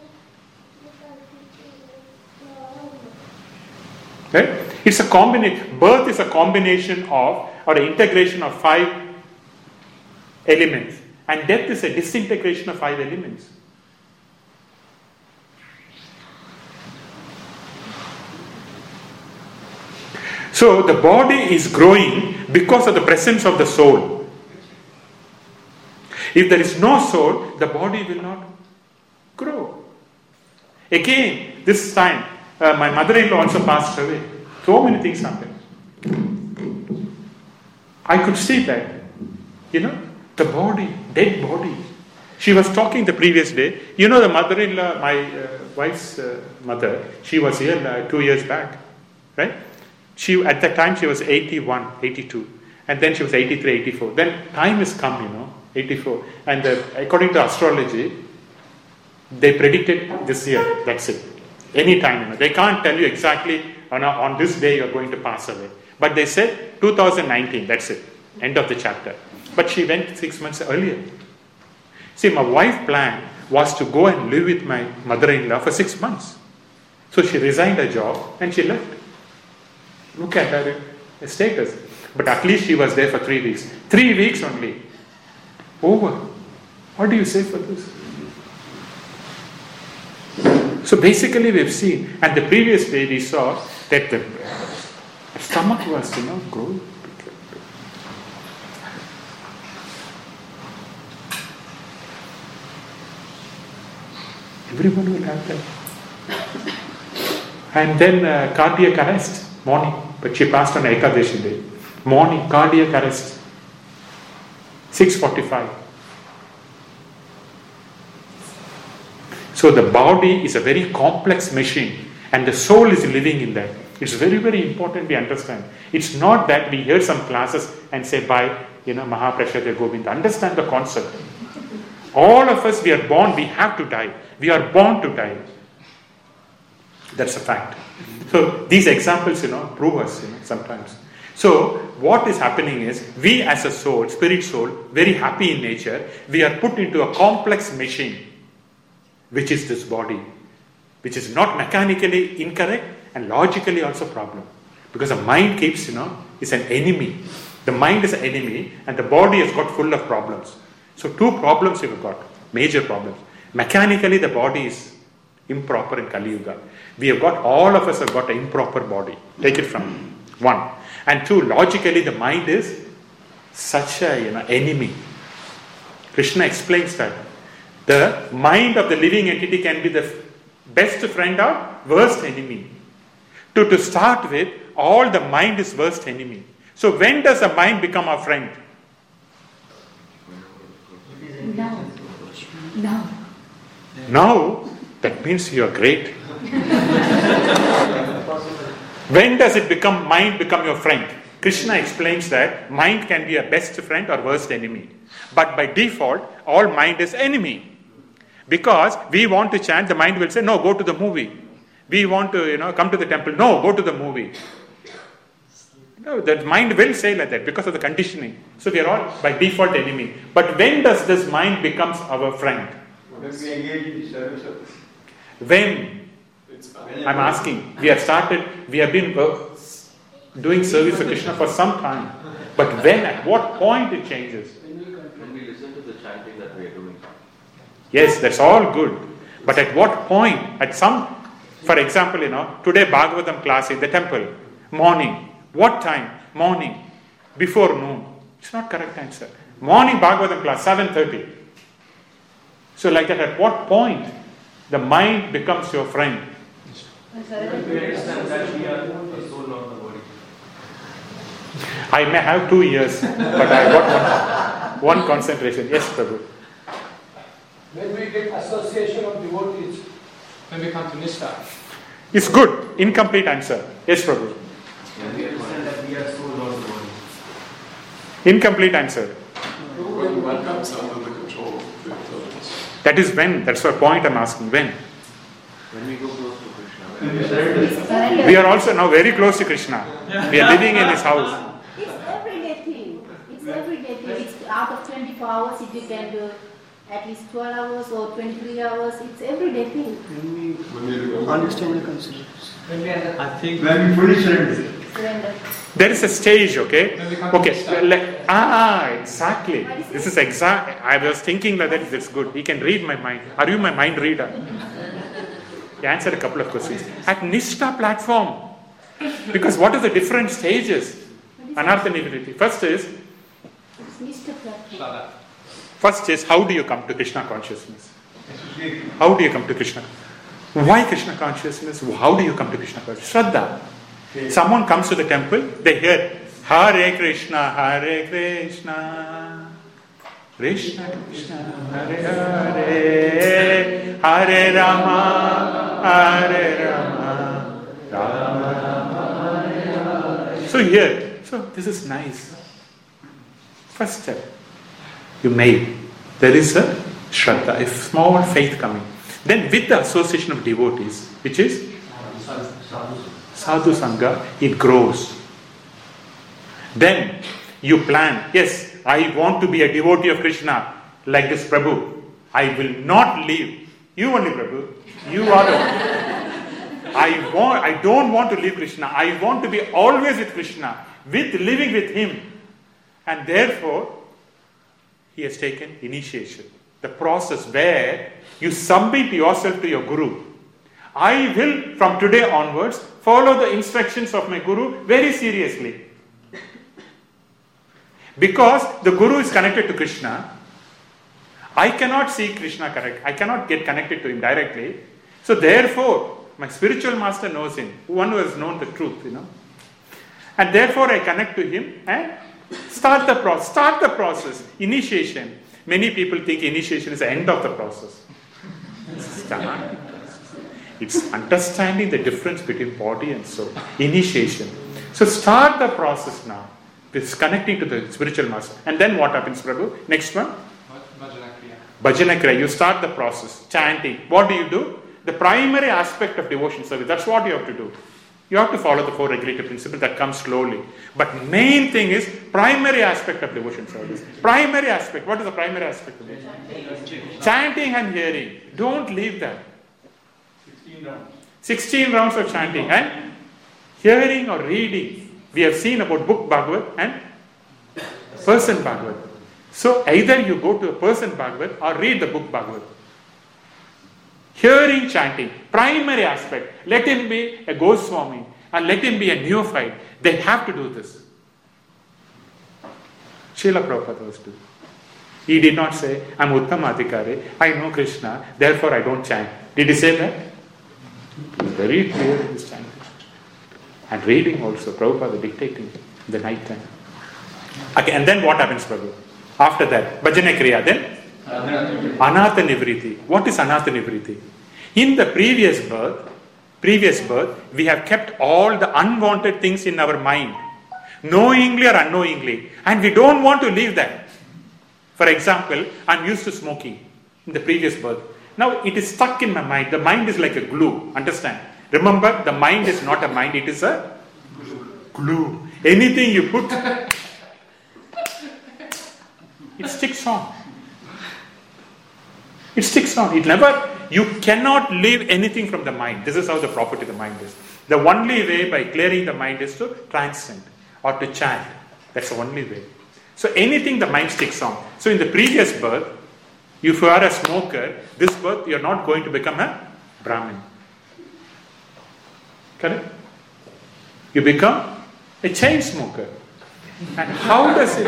Right? It's a combination. Birth is a combination of, or an integration of 5 elements. And death is a disintegration of 5 elements. So the body is growing because of the presence of the soul. If there is no soul, the body will not grow. Again, this time, my mother-in-law also passed away. So many things happened. I could see that, the body, dead body. She was talking the previous day. The mother-in-law, my wife's mother, she was here 2 years back, right? At that time she was 81, 82. And then she was 83, 84. Then time has come, 84. And according to astrology, they predicted this year, that's it. Any time, they can't tell you exactly on this day you're going to pass away. But they said 2019, that's it. End of the chapter. But she went 6 months earlier. See, my wife's plan was to go and live with my mother-in-law for 6 months. So she resigned her job and she left. Look at her status. But at least she was there for 3 weeks. 3 weeks only. Over. What do you say for this? So basically we've seen, and the previous day we saw that the stomach was, growing. Everyone will have that. And then cardiac arrest, morning. But she passed on Ekadashi day. Morning, cardiac arrest. 6:45. So the body is a very complex machine and the soul is living in that. It's very, very important we understand. It's not that we hear some classes and say, bye, Mahaprasada Govinda. Understand the concept. All of us, we are born, we have to die. We are born to die. That's a fact. So these examples, prove us, sometimes. So what is happening is, we as a soul, spirit soul, very happy in nature, we are put into a complex machine, which is this body, which is not mechanically incorrect and logically also problem. Because the mind keeps, is an enemy. The mind is an enemy and the body has got full of problems. So two problems you've got, major problems. Mechanically the body is improper in Kali Yuga. All of us have got an improper body. Take it from one. And two, logically the mind is such a enemy. Krishna explains that. The mind of the living entity can be the best friend or worst enemy. To start with, all the mind is worst enemy. So when does the mind become our friend? Now, that means you are great. When does mind become your friend? Krishna explains that mind can be a best friend or worst enemy. But by default, all mind is enemy. Because we want to chant, the mind will say, no, go to the movie. We want to, come to the temple. No, go to the movie. No, that mind will say like that because of the conditioning. So we are all by default enemy. But when does this mind becomes our friend? When we engage in the service of When? I'm asking. We have been doing service for Krishna for some time. But when, at what point it changes? When we listen to the chanting that we are doing. Yes, that's all good. But at what point? For example, today Bhagavatam class in the temple, morning. What time? Morning. Before noon. It's not correct answer. Morning Bhagavatam class, 7:30. So like that, at what point the mind becomes your friend? I may have 2 years, but I got one concentration. Yes, Prabhu. When we get association of devotees, when we come to Nishtha. It's good. Incomplete answer. Yes, Prabhu. When we understand that we are soul, not the body. Incomplete answer. When one comes under the control of the intelligence. That is when. That's the point I'm asking. When? When we go close to Krishna. We are also now very close to Krishna. We are living in his house. It's everyday thing. It's out of 24 hours, if you can do at least 12 hours or 23 hours, it's everyday thing. When we Understand the concepts. I think when we fully surrender. There is a stage, okay? Okay. Exactly. This is exact. I was thinking that it's good. He can read my mind. Are you my mind reader? He answered a couple of questions. At Nishtha platform. Because what are the different stages? Anartha Nivritti. First is how do you come to Krishna consciousness? How do you come to Krishna? Why Krishna consciousness? How do you come to Krishna consciousness? Shraddha. Someone comes to the temple, they hear Hare Krishna, Hare Krishna, Krishna Krishna, Hare Hare, Hare Rama, Hare Rama, Rama Rama, Hare Hare. So here, this is nice. First step, you made. There is a Shraddha, a small faith coming. Then with the association of devotees, which is Sadhu Sangha, it grows. Then you plan, yes, I want to be a devotee of Krishna like this Prabhu. I will not leave. You only Prabhu. You are the one. I don't want to leave Krishna. I want to be always with Krishna, living with him. And therefore, he has taken initiation. The process where you submit yourself to your Guru. I will, from today onwards, follow the instructions of my Guru very seriously. Because the Guru is connected to Krishna, I cannot see Krishna correct. I cannot get connected to him directly. So therefore, my spiritual master knows him, one who has known the truth, And therefore I connect to him and start the process. Start the process. Initiation. Many people think initiation is the end of the process. It's understanding the difference between body and soul. Initiation. So start the process now. This connecting to the spiritual master. And then what happens, Prabhu? Next one? Bhajana Kriya. You start the process. Chanting. What do? The primary aspect of devotion service. That's what you have to do. You have to follow the 4 regulative principles that come slowly. But main thing is primary aspect of devotion service. Primary aspect. What is the primary aspect of devotion? Chanting and hearing. Don't leave that. 16 rounds. 16 rounds of chanting and hearing or reading. We have seen about book Bhagavad and person Bhagavad. So either you go to a person Bhagavad or read the book Bhagavad. Hearing, chanting, primary aspect. Let him be a Goswami and let him be a neophyte. They have to do this. Srila Prabhupada was doing. He did not say, I'm Uttamadhikari, I know Krishna, therefore I don't chant. Did he say that? He was very clear in his chanting. And reading also, Prabhupada dictating in the night time. Okay, and then what happens, Prabhu? After that, Bhajana Kriya, then? Anartha Nivriti. What is Anartha Nivriti? In the previous birth, we have kept all the unwanted things in our mind, knowingly or unknowingly, and we don't want to leave that. For example, I'm used to smoking in the previous birth. Now it is stuck in my mind. The mind is like a glue. Understand? Remember, the mind is not a mind, it is a glue. Anything you put, it sticks on. It sticks on. You cannot leave anything from the mind. This is how the property of the mind is. The only way by clearing the mind is to transcend or to chant. That's the only way. So anything the mind sticks on. So in the previous birth, if you are a smoker, this birth you are not going to become a Brahmin. Correct? You become a chain smoker. And how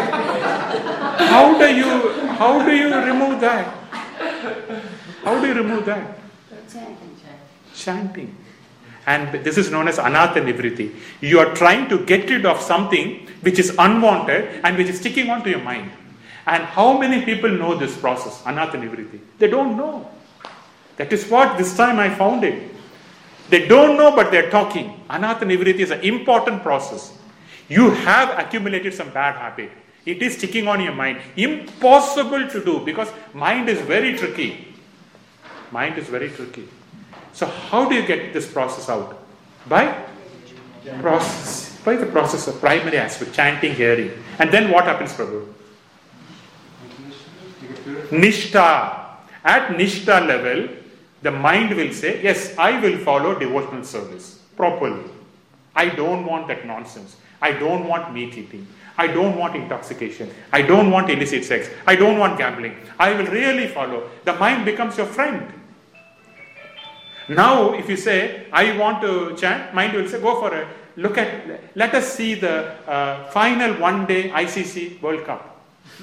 do you remove that? How do you remove that? Chanting. And this is known as Anartha Nivriti. You are trying to get rid of something which is unwanted and which is sticking onto your mind. And how many people know this process, Anartha Nivriti? They don't know. That is what this time I found it. They don't know, but they're talking. Anartha Nivriti is an important process. You have accumulated some bad habit. It is sticking on your mind. Impossible to do because mind is very tricky. Mind is very tricky. So how do you get this process out? By the process of primary aspect, chanting, hearing. And then what happens, Prabhu? Nishtha. At Nishtha level, the mind will say, yes, I will follow devotional service properly. I don't want that nonsense. I don't want meat eating. I don't want intoxication. I don't want illicit sex. I don't want gambling. I will really follow. The mind becomes your friend. Now, if you say, I want to chant, mind will say, go for it. Let us see the final one-day ICC World Cup.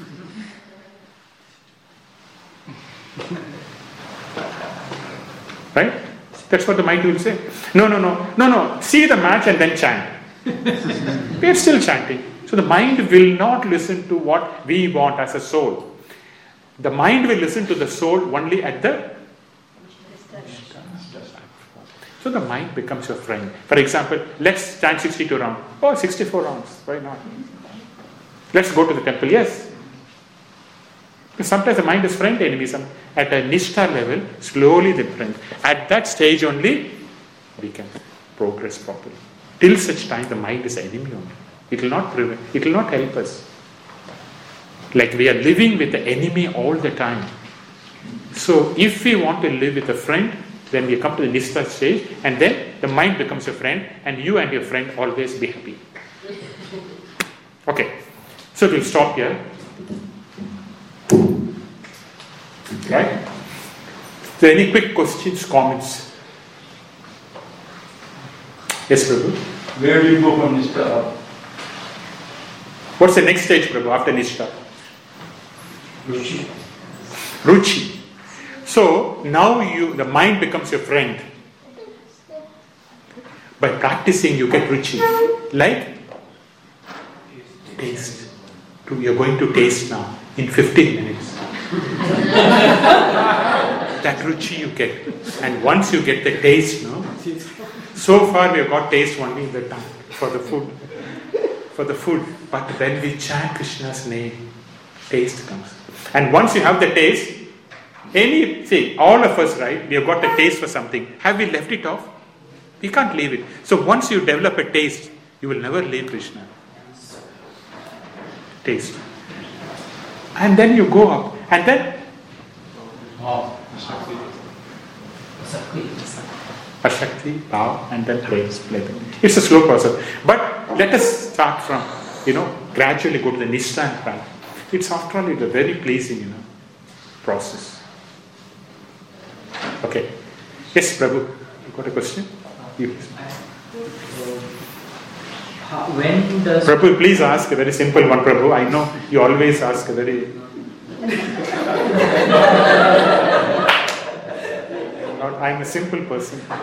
Right? That's what the mind will say. No. See the match and then chant. We are still chanting. So the mind will not listen to what we want as a soul. The mind will listen to the soul only at the... So the mind becomes your friend. For example, let's chant 62 rounds. Oh, 64 rounds. Why not? Let's go to the temple. Yes. Because sometimes the mind is friend enemy. At a Nishtha level, slowly they friend. At that stage only, we can progress properly. Till such time, the mind is enemy only. It will not prevent. It will not help us. Like we are living with the enemy all the time. So if we want to live with a friend, then we come to the Nishtha stage, and then the mind becomes your friend, and you and your friend always be happy. Okay, so we'll stop here. Right? So any quick questions, comments? Yes, Prabhu. Where do you go from Nishtha? What's the next stage, Prabhu, after Nishtha? Ruchi. So now the mind becomes your friend. By practicing, you get ruchi. Like taste. You're going to taste now in 15 minutes. That ruchi you get. And once you get the taste, so far we have got taste only in the tongue for the food. But when we chant Krishna's name, taste comes. And once you have the taste, all of us, right, we have got a taste for something. Have we left it off? We can't leave it. So once you develop a taste, you will never leave Krishna. Taste. And then you go up. And then Ashakti, Bhav, and then praise. It's a slow process. But let us start from, gradually go to the Nishtha and Prana. It's after all, it's a very pleasing, process. Okay. Yes, Prabhu. You got a question? When does Prabhu, please ask a very simple one, Prabhu. I know you always ask a very... I'm a simple person. I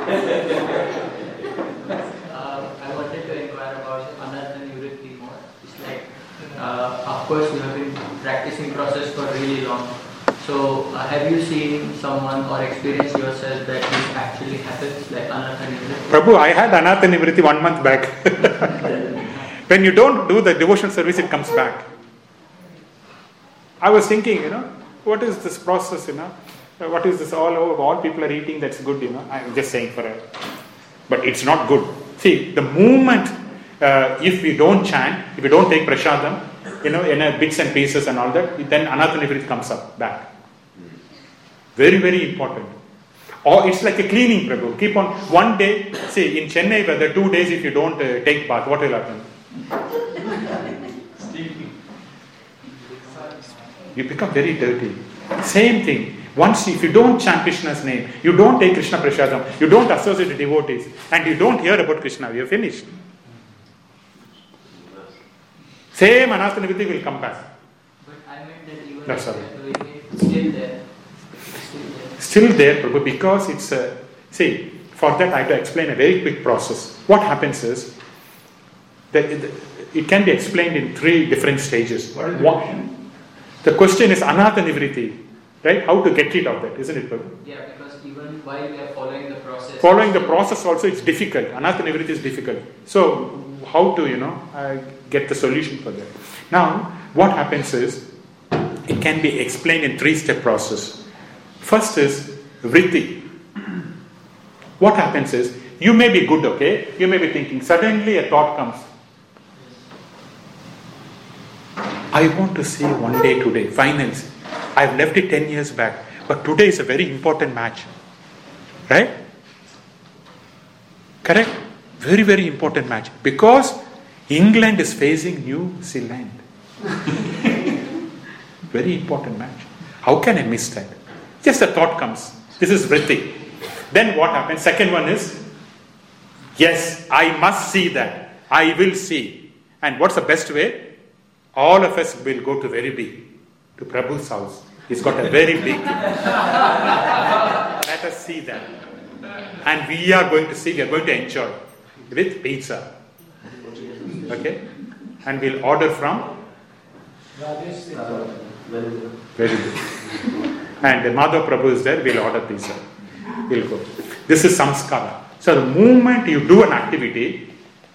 wanted to inquire about Anartha Nivritti more. It's like, of course, you have been practicing process for really long. So, have you seen someone or experienced yourself that this actually happens, like Anartha Nivritti? Prabhu, I had Anartha Nivritti 1 month back. When you don't do the devotional service, it comes back. I was thinking, what is this process, what is this all people are eating, that's good, I'm just saying but it's not good. See, the moment, if we don't chant, if we don't take prasadam, in bits and pieces and all that, then Anartha Nivritti comes back. Very, very important. Or it's like a cleaning, Prabhu. Keep on, one day, see, in Chennai, whether 2 days if you don't take bath, what will happen? You become very dirty. Same thing. Once, if you don't chant Krishna's name, you don't take Krishna prasadam, you don't associate with devotees, and you don't hear about Krishna, you're finished. Same Anartha Nivritti will come back. But I meant that even That's all. still there. Still there, Prabhu, because it's for that I have to explain a very quick process. What happens is that it can be explained in 3 different stages. The question is Anartha Nivritti, right? How to get rid of that, isn't it, Prabhu? Yeah, because even while we are following the process. Following the process also, it's difficult. Anartha Nivritti is difficult. So, how to, get the solution for that? Now, what happens is, it can be explained in 3-step process. First is vritti. What happens is, you may be good, okay? You may be thinking, suddenly a thought comes. I want to see one day today, finals. I've left it 10 years back, but today is a very important match. Right? Correct? Very, very important match. Because England is facing New Zealand. Very important match. How can I miss that? Just a thought comes. This is vritti. Then what happens? Second one is, yes, I must see that. I will see. And what's the best way? All of us will go to very big, to Prabhu's house. He's got a very big. Let us see that. And we are going to see, we are going to enjoy with pizza. Okay? And we'll order from? Very good. And the Madhav Prabhu is there, we'll order pizza. We'll go. This is samskara. So the moment you do an activity,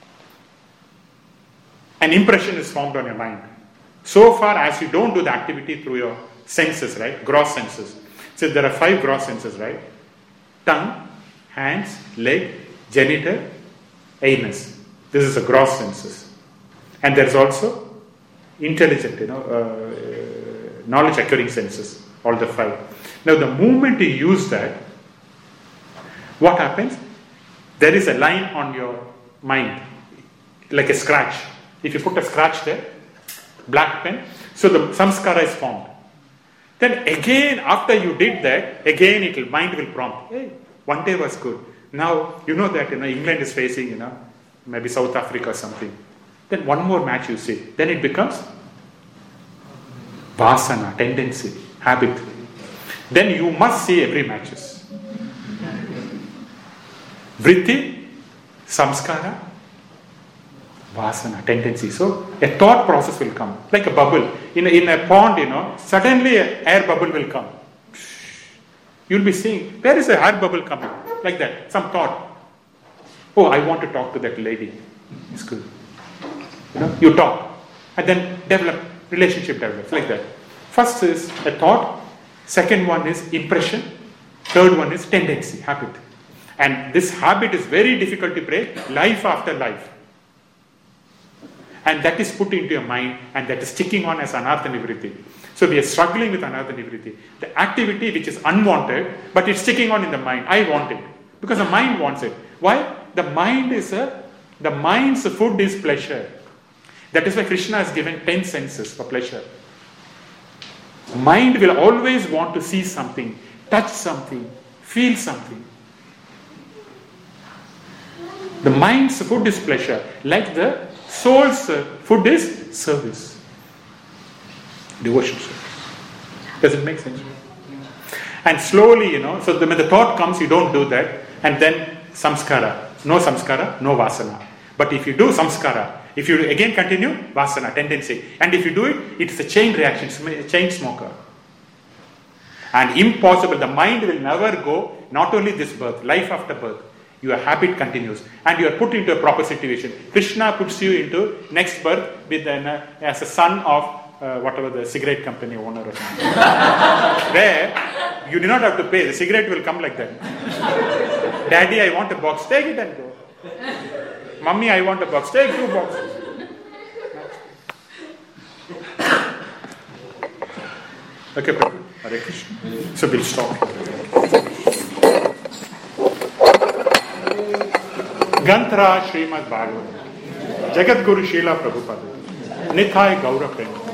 an impression is formed on your mind. So far as you don't do the activity through your senses, right? Gross senses. So there are 5 gross senses, right? Tongue, hands, leg, genital, anus. This is the gross senses. And there's also intelligent, knowledge acquiring senses, all the 5. Now the moment you use that, what happens? There is a line on your mind, like a scratch. If you put a scratch there, black pen, so the samskara is formed. Then again, after you did that, again mind will prompt. Hey, one day was good. Now, you know that England is facing, maybe South Africa or something. Then one more match you see. Then it becomes vasana, tendency, habit. then you must see every matches. Vritti, samskara, vasana, tendency. So a thought process will come, like a bubble. In a pond, suddenly an air bubble will come. You'll be seeing, where is the air bubble coming? Like that, some thought. Oh, I want to talk to that lady. It's good. You talk. And then relationship develops, like that. First is a thought. Second one is impression. Third one is tendency, habit. And this habit is very difficult to break, life after life. And that is put into your mind, and that is sticking on as anartha nivritti. So we are struggling with anartha nivritti. The activity which is unwanted, but it's sticking on in the mind. I want it. Because the mind wants it. Why? The mind's food is pleasure. That is why Krishna has given 10 senses for pleasure. Mind will always want to see something, touch something, feel something. The mind's food is pleasure, like the soul's food is service. Devotion service. Does it make sense? And slowly, so when the thought comes, you don't do that, and then samskara. No samskara, no vasana. But if you do samskara, if you again continue, vasana, tendency. And if you do it, it's a chain reaction, chain smoker. And impossible, the mind will never go, not only this birth, life after birth. Your habit continues. And you are put into a proper situation. Krishna puts you into next birth with as a son of whatever the cigarette company owner or something. Where you do not have to pay. The cigarette will come like that. Daddy, I want a box. Take it and go. Mummy, I want a box. Take 2 boxes. Okay, Prabhu. Hare Krishna. So we'll stop. Ganthra Srimad Bhagavatam. Jagat Guru Srila Prabhupada. Nithai Gaura Prema.